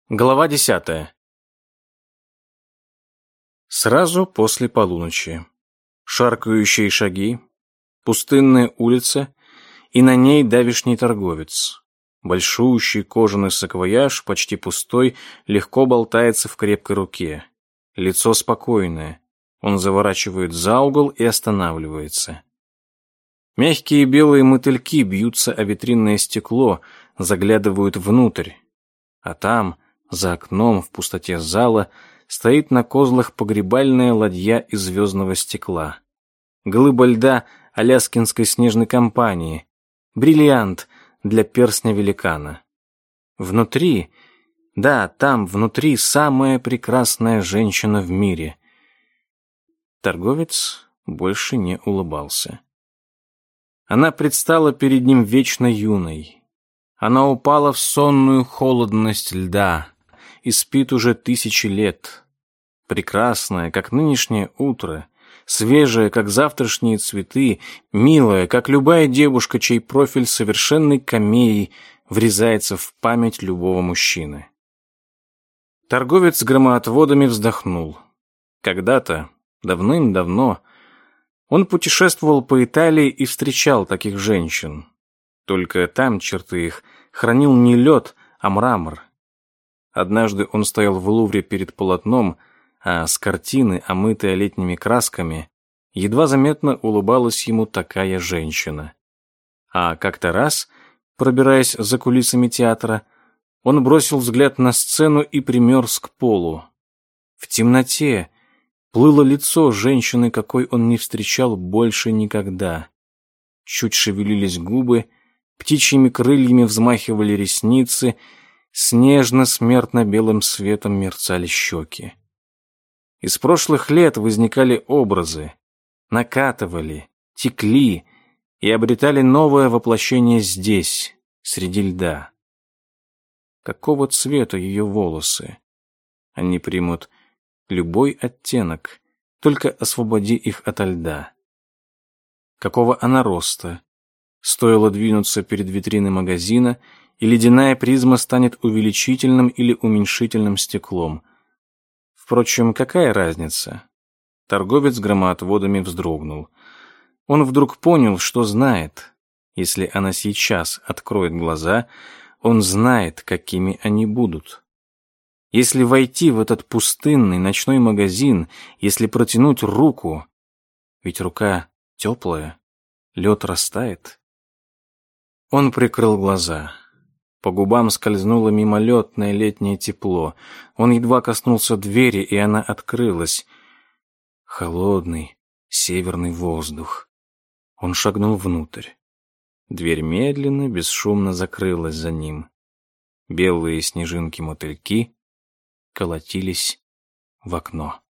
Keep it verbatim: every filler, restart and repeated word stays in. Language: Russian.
Глава десятая. Сразу после полуночи. Шаркающие шаги, пустынная улица и на ней давишний торговец. Большущий кожаный саквояж, почти пустой, легко болтается в крепкой руке. Лицо спокойное. Он заворачивает за угол и останавливается. Мягкие белые мотыльки бьются о витринное стекло, заглядывают внутрь. А там, за окном, в пустоте зала, стоит на козлах погребальная ладья из звездного стекла. Глыба льда аляскинской снежной компании. Бриллиант для перстня великана. Внутри, да, там внутри самая прекрасная женщина в мире. Торговец больше не улыбался. Она предстала перед ним вечно юной. Она упала в сонную холодность льда и спит уже тысячи лет. Прекрасная, как нынешнее утро, свежая, как завтрашние цветы, милая, как любая девушка, чей профиль совершенной камеей врезается в память любого мужчины. Торговец с громоотводами вздохнул. Когда-то, давным-давно, он путешествовал по Италии и встречал таких женщин. Только там черты их хранил не лед, а мрамор. Однажды он стоял в Лувре перед полотном, а с картины, омытая летними красками, едва заметно улыбалась ему такая женщина. А как-то раз, пробираясь за кулисами театра, он бросил взгляд на сцену и примерз к полу. В темноте плыло лицо женщины, какой он не встречал больше никогда. Чуть шевелились губы, птичьими крыльями взмахивали ресницы, снежно-смертно-белым светом мерцали щеки. Из прошлых лет возникали образы, накатывали, текли и обретали новое воплощение здесь, среди льда. Какого цвета ее волосы? Они примут любой оттенок, только освободи их ото льда. Какого она роста? Стоило двинуться перед витриной магазина, и ледяная призма станет увеличительным или уменьшительным стеклом. Впрочем, какая разница? Торговец с громоотводами вздрогнул. Он вдруг понял, что знает. Если она сейчас откроет глаза, он знает, какими они будут. Если войти в этот пустынный ночной магазин, если протянуть руку, ведь рука теплая, лед растает. Он прикрыл глаза. По губам скользнуло мимолетное летнее тепло. Он едва коснулся двери, и она открылась. Холодный северный воздух. Он шагнул внутрь. Дверь медленно, бесшумно закрылась за ним. Белые снежинки-мотыльки колотились в окно.